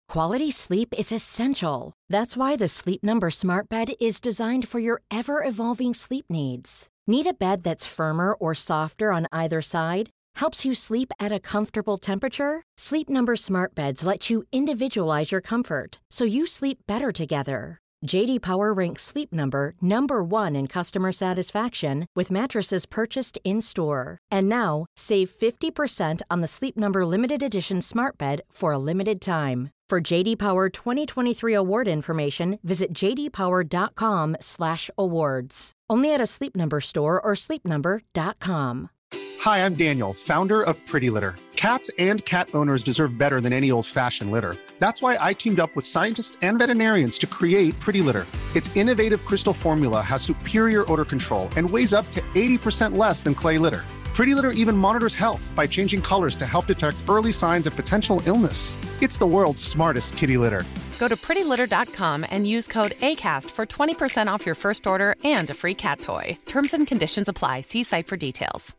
Quality sleep is essential. That's why the Sleep Number Smart Bed is designed for your ever-evolving sleep needs. Need a bed that's firmer or softer on either side? Helps you sleep at a comfortable temperature? Sleep Number Smart Beds let you individualize your comfort, so you sleep better together. J.D. Power ranks Sleep Number number 1 in customer satisfaction with mattresses purchased in-store. And now, save 50% on the Sleep Number Limited Edition Smart Bed for a limited time. For J.D. Power 2023 award information, visit jdpower.com/awards. Only at a Sleep Number store or sleepnumber.com. Hi, I'm Daniel, founder of Pretty Litter. Cats and cat owners deserve better than any old-fashioned litter. That's why I teamed up with scientists and veterinarians to create Pretty Litter. Its innovative crystal formula has superior odor control and weighs up to 80% less than clay litter. Pretty Litter even monitors health by changing colors to help detect early signs of potential illness. It's the world's smartest kitty litter. Go to prettylitter.com and use code ACAST for 20% off your first order and a free cat toy. Terms and conditions apply. See site for details.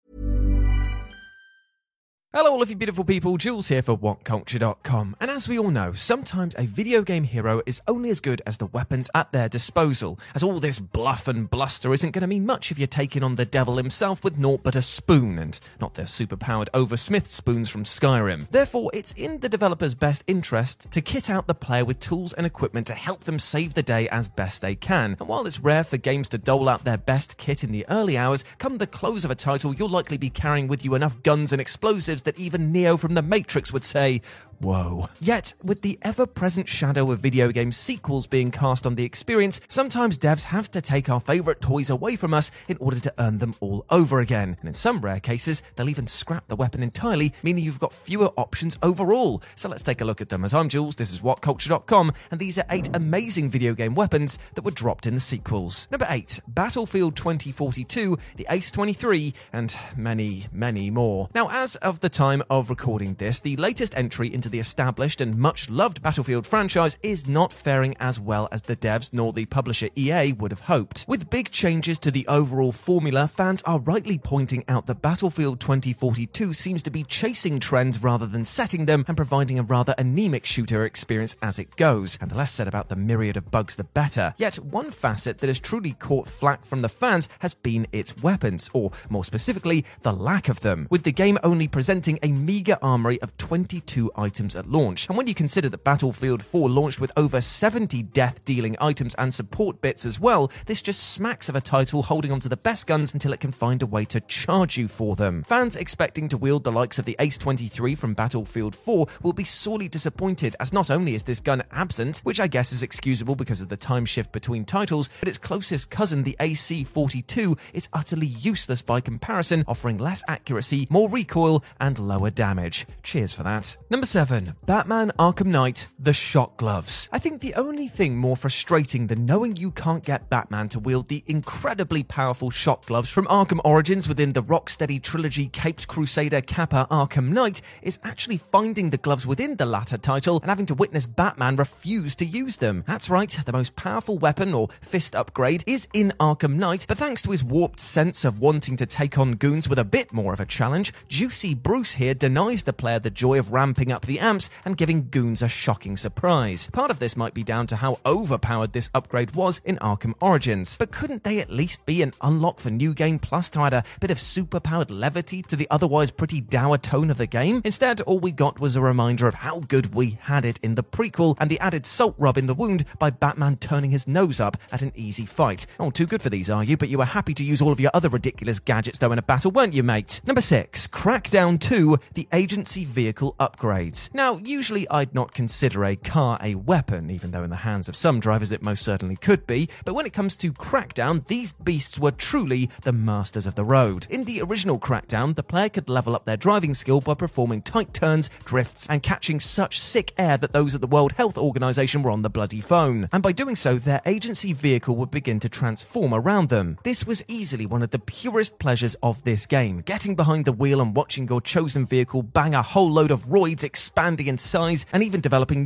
Hello all of you beautiful people, Jules here for WhatCulture.com. And as we all know, sometimes a video game hero is only as good as the weapons at their disposal, as all this bluff and bluster isn't going to mean much if you're taking on the devil himself with naught but a spoon, and not the superpowered oversmith spoons from Skyrim. Therefore, it's in the developer's best interest to kit out the player with tools and equipment to help them save the day as best they can. And while it's rare for games to dole out their best kit in the early hours, come the close of a title, you'll likely be carrying with you enough guns and explosives that even Neo from the Matrix would say, whoa. Yet, with the ever-present shadow of video game sequels being cast on the experience, sometimes devs have to take our favourite toys away from us in order to earn them all over again. And in some rare cases, they'll even scrap the weapon entirely, meaning you've got fewer options overall. So let's take a look at them. As I'm Jules, this is WhatCulture.com, and these are 8 amazing video game weapons that were dropped in the sequels. Number 8, Battlefield 2042, the Ace 23, and many, many more. Now, as of the time of recording this, the latest entry into the established and much-loved Battlefield franchise is not faring as well as the devs nor the publisher EA would have hoped. With big changes to the overall formula, fans are rightly pointing out that Battlefield 2042 seems to be chasing trends rather than setting them and providing a rather anemic shooter experience as it goes, and the less said about the myriad of bugs the better. Yet, one facet that has truly caught flack from the fans has been its weapons, or more specifically, the lack of them, with the game only presenting a meager armory of 22 items at launch. And when you consider that Battlefield 4 launched with over 70 death-dealing items and support bits as well, this just smacks of a title holding onto the best guns until it can find a way to charge you for them. Fans expecting to wield the likes of the Ace 23 from Battlefield 4 will be sorely disappointed, as not only is this gun absent, which I guess is excusable because of the time shift between titles, but its closest cousin, the AC-42, is utterly useless by comparison, offering less accuracy, more recoil, and lower damage. Cheers for that. Number 7. Batman Arkham Knight, The Shot Gloves. I think the only thing more frustrating than knowing you can't get Batman to wield the incredibly powerful shot gloves from Arkham Origins within the Rocksteady trilogy Caped Crusader Kappa Arkham Knight is actually finding the gloves within the latter title and having to witness Batman refuse to use them. That's right, the most powerful weapon or fist upgrade is in Arkham Knight, but thanks to his warped sense of wanting to take on goons with a bit more of a challenge, Juicy Bruce here denies the player the joy of ramping up the amps and giving goons a shocking surprise. Part of this might be down to how overpowered this upgrade was in Arkham Origins, but couldn't they at least be an unlock for New Game Plus to add a bit of superpowered levity to the otherwise pretty dour tone of the game? Instead, all we got was a reminder of how good we had it in the prequel and the added salt rub in the wound by Batman turning his nose up at an easy fight. Oh, too good for these, are you? But you were happy to use all of your other ridiculous gadgets though in a battle, weren't you, mate? Number 6, Crackdown 2, the agency vehicle upgrades. Now, usually I'd not consider a car a weapon, even though in the hands of some drivers it most certainly could be, but when it comes to Crackdown, these beasts were truly the masters of the road. In the original Crackdown, the player could level up their driving skill by performing tight turns, drifts, and catching such sick air that those at the World Health Organization were on the bloody phone. And by doing so, their agency vehicle would begin to transform around them. This was easily one of the purest pleasures of this game, getting behind the wheel and watching your chosen vehicle bang a whole load of roids, expanding in size, and even developing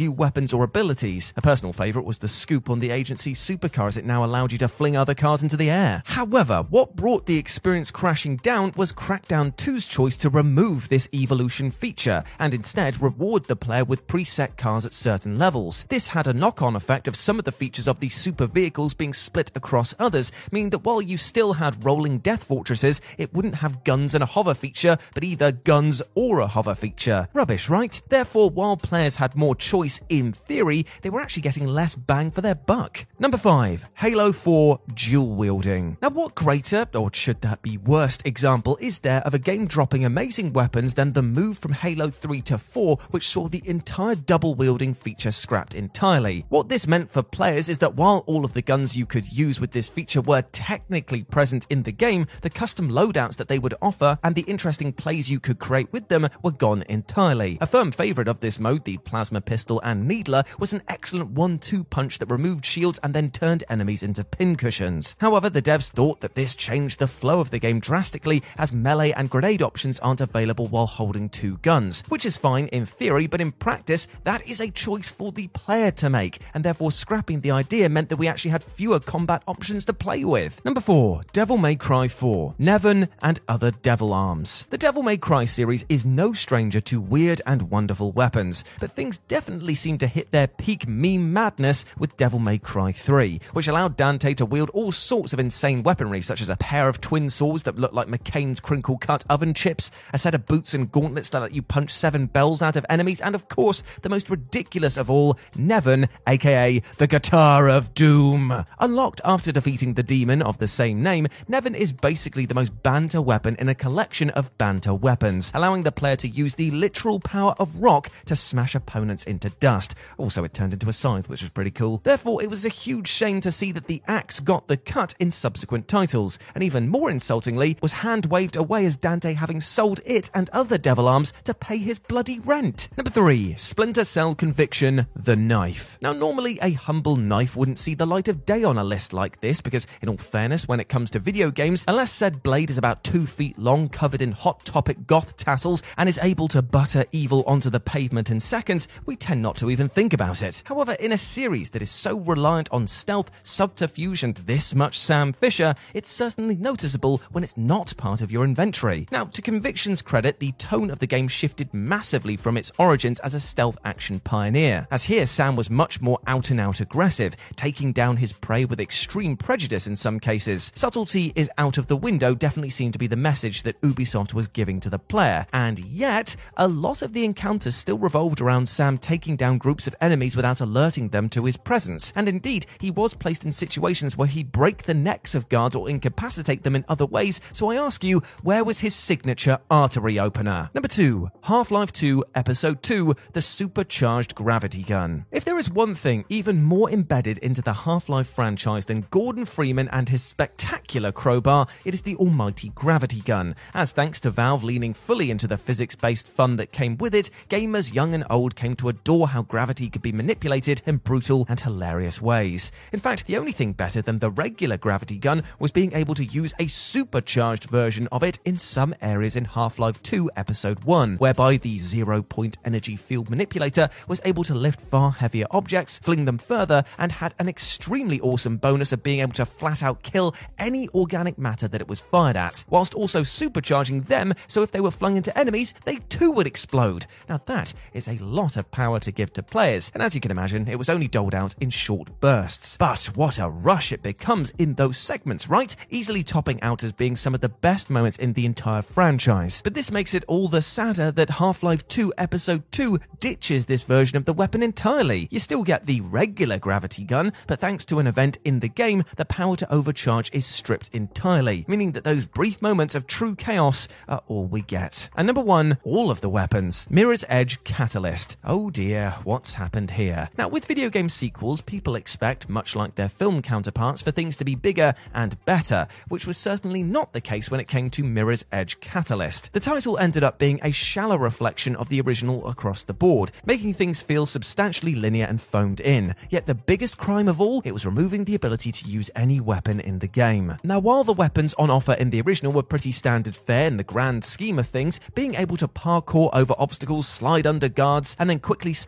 new weapons or abilities. A personal favourite was the scoop on the agency's supercar, as it now allowed you to fling other cars into the air. However, what brought the experience crashing down was Crackdown 2's choice to remove this evolution feature, and instead reward the player with preset cars at certain levels. This had a knock-on effect of some of the features of these super vehicles being split across others, meaning that while you still had rolling death fortresses, it wouldn't have guns and a hover feature, but either guns or a hover feature. Rubbish, right? Therefore, while players had more choice in theory, they were actually getting less bang for their buck. Number 5. Halo 4 dual wielding. Now, what greater, or should that be worst, example is there of a game dropping amazing weapons than the move from Halo 3 to 4, which saw the entire double wielding feature scrapped entirely? What this meant for players is that while all of the guns you could use with this feature were technically present in the game, the custom loadouts that they would offer and the interesting plays you could create with them were gone entirely. A firm favourite of this mode, the plasma pistol and needler, was an excellent 1-2 punch that removed shields and then turned enemies into pincushions. However, the devs thought that this changed the flow of the game drastically, as melee and grenade options aren't available while holding two guns, which is fine in theory, but in practice that is a choice for the player to make, and therefore scrapping the idea meant that we actually had fewer combat options to play with. Number 4. Devil May Cry 4, Nevan and other devil arms. The Devil May Cry series is no stranger to weird and wonderful weapons, but things definitely seem to hit their peak meme madness with Devil May Cry 3, which allowed Dante to wield all sorts of insane weaponry, such as a pair of twin swords that look like McCain's crinkle-cut oven chips, a set of boots and gauntlets that let you punch 7 bells out of enemies, and of course, the most ridiculous of all, Nevan, aka the Guitar of Doom. Unlocked after defeating the demon of the same name, Nevan is basically the most banter weapon in a collection of banter weapons, allowing the player to use the literal power of rock to smash opponents into dust. Also, it turned into a scythe, which was pretty cool. Therefore, it was a huge shame to see that the axe got the cut in subsequent titles, and even more insultingly, was hand-waved away as Dante having sold it and other devil arms to pay his bloody rent. Number 3. Splinter Cell Conviction, the Knife. Now, normally a humble knife wouldn't see the light of day on a list like this, because in all fairness, when it comes to video games, unless said blade is about 2 feet long, covered in Hot Topic goth tassels, and is able to butter evil onto the pavement in seconds, we tend not to even think about it. However, in a series that is so reliant on stealth, subterfuge, and this much Sam Fisher, it's certainly noticeable when it's not part of your inventory. Now, to Conviction's credit, the tone of the game shifted massively from its origins as a stealth action pioneer, as here Sam was much more out-and-out aggressive, taking down his prey with extreme prejudice in some cases. Subtlety is out of the window definitely seemed to be the message that Ubisoft was giving to the player, and yet, a lot of the encounters still revolved around Sam taking down groups of enemies without alerting them to his presence, and indeed, he was placed in situations where he'd break the necks of guards or incapacitate them in other ways, so I ask you, where was his signature artery opener? Number 2. Half-Life 2 Episode 2, the Supercharged Gravity Gun. If there is one thing even more embedded into the Half-Life franchise than Gordon Freeman and his spectacular crowbar, it is the almighty gravity gun, as thanks to Valve leaning fully into the physics-based fun that came with it, gamers young and old came to adore how gravity could be manipulated in brutal and hilarious ways. In fact, the only thing better than the regular gravity gun was being able to use a supercharged version of it in some areas in Half-Life 2 Episode 1, whereby the zero-point energy field manipulator was able to lift far heavier objects, fling them further, and had an extremely awesome bonus of being able to flat-out kill any organic matter that it was fired at, whilst also supercharging them so if they were flung into enemies, they too would explode. Now that is a lot of power to give to players, and as you can imagine, it was only doled out in short bursts. But what a rush it becomes in those segments, right? Easily topping out as being some of the best moments in the entire franchise. But this makes it all the sadder that Half-Life 2 Episode 2 ditches this version of the weapon entirely. You still get the regular gravity gun, but thanks to an event in the game, the power to overcharge is stripped entirely, meaning that those brief moments of true chaos are all we get. And number 1, all of the weapons. Mirror's Edge Catalyst. Oh dear, what's happened here? Now, with video game sequels, people expect, much like their film counterparts, for things to be bigger and better, which was certainly not the case when it came to Mirror's Edge Catalyst. The title ended up being a shallow reflection of the original across the board, making things feel substantially linear and phoned in. Yet the biggest crime of all, it was removing the ability to use any weapon in the game. Now, while the weapons on offer in the original were pretty standard fare in the grand scheme of things, being able to parkour over obstacles, slide under guards, and then quickly snap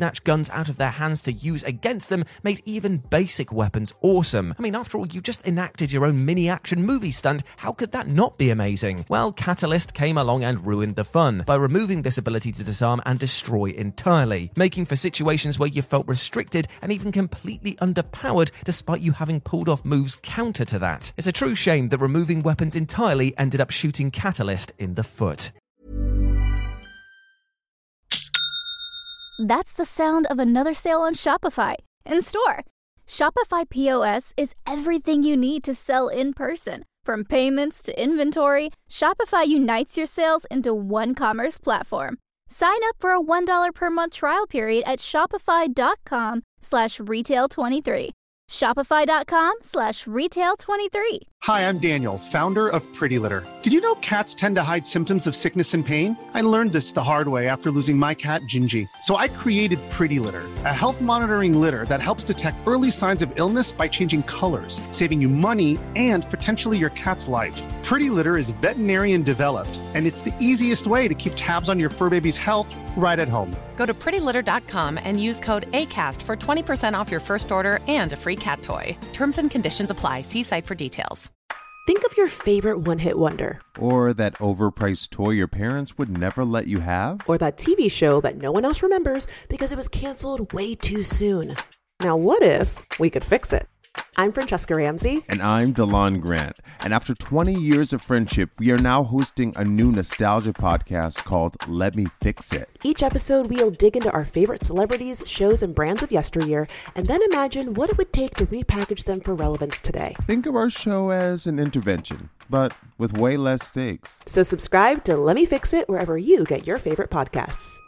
snatch guns out of their hands to use against them made even basic weapons awesome. I mean, after all, you just enacted your own mini-action movie stunt. How could that not be amazing? Well, Catalyst came along and ruined the fun by removing this ability to disarm and destroy entirely, making for situations where you felt restricted and even completely underpowered despite you having pulled off moves counter to that. It's a true shame that removing weapons entirely ended up shooting Catalyst in the foot. That's the sound of another sale on Shopify in store. Shopify POS is everything you need to sell in person. From payments to inventory, Shopify unites your sales into one commerce platform. Sign up for a $1 per month trial period at shopify.com/retail23. Shopify.com/retail23. Hi, I'm Daniel, founder of Pretty Litter. Did you know cats tend to hide symptoms of sickness and pain? I learned this the hard way after losing my cat, Gingy. So I created Pretty Litter, a health monitoring litter that helps detect early signs of illness by changing colors, saving you money and potentially your cat's life. Pretty Litter is veterinarian developed, and it's the easiest way to keep tabs on your fur baby's health right at home. Go to prettylitter.com and use code ACAST for 20% off your first order and a free cat toy. Terms and conditions apply. See site for details. Think of your favorite one-hit wonder. Or that overpriced toy your parents would never let you have. Or that TV show that no one else remembers because it was canceled way too soon. Now what if we could fix it? I'm Francesca Ramsey. And I'm Delon Grant. And after 20 years of friendship, we are now hosting a new nostalgia podcast called Let Me Fix It. Each episode, we'll dig into our favorite celebrities, shows, and brands of yesteryear, and then imagine what it would take to repackage them for relevance today. Think of our show as an intervention, but with way less stakes. So subscribe to Let Me Fix It wherever you get your favorite podcasts.